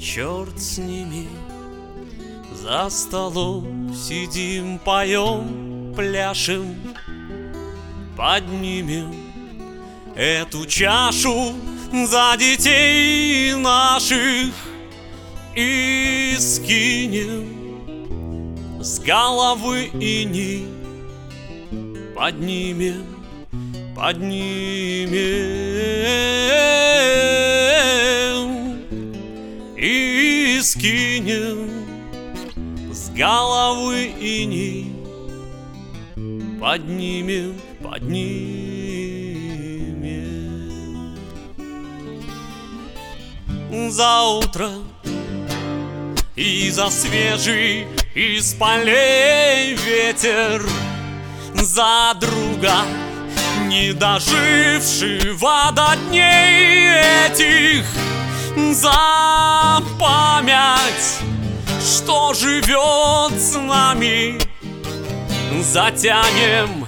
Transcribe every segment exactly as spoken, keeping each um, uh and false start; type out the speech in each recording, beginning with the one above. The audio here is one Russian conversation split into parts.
черт с ними. За столом сидим, поем, пляшем, поднимем эту чашу за детей наших и скинем с головы иней. Поднимем, поднимем и скинем с головы иней. Поднимем, поднимем. За утро и за свежий из полей ветер, за друга, не дожившего до дней этих, за память, что живет с нами. Затянем,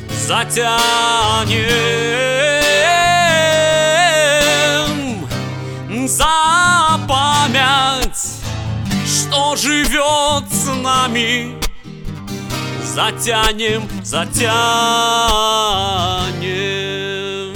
затянем за память, что живет с нами. Затянем, затянем.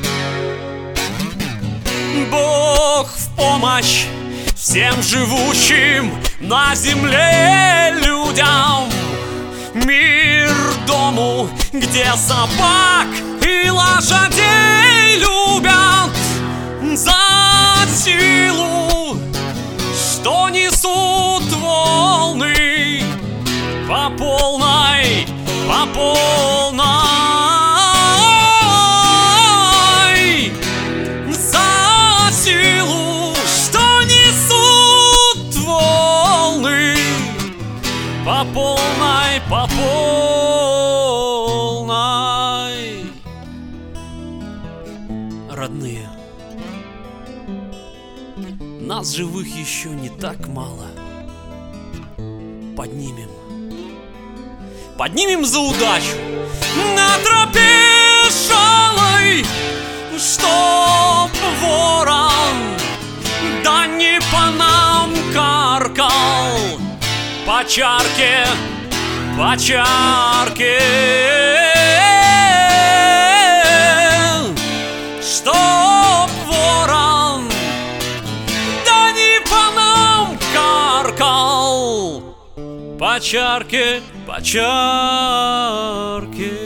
Бог в помощь всем живущим на земле людям. Мир дому, где собак и лошадей любят. За силу, что несут волны по полной, по полной. За силу, что несут волны по полной, по полной. Родные, нас живых еще не так мало. Поднимем, поднимем за удачу на тропе шалой, чтоб ворон да не по нам каркал. По чарке, по чарке, чтоб ворон да не по нам каркал. По чарке, по чарке.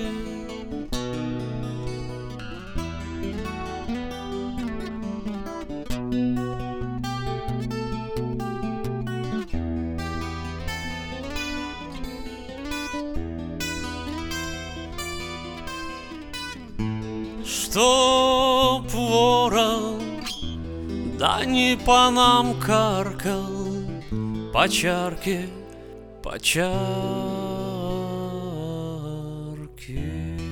Чтоб ворон да не по нам каркал. По чарке, по чарке.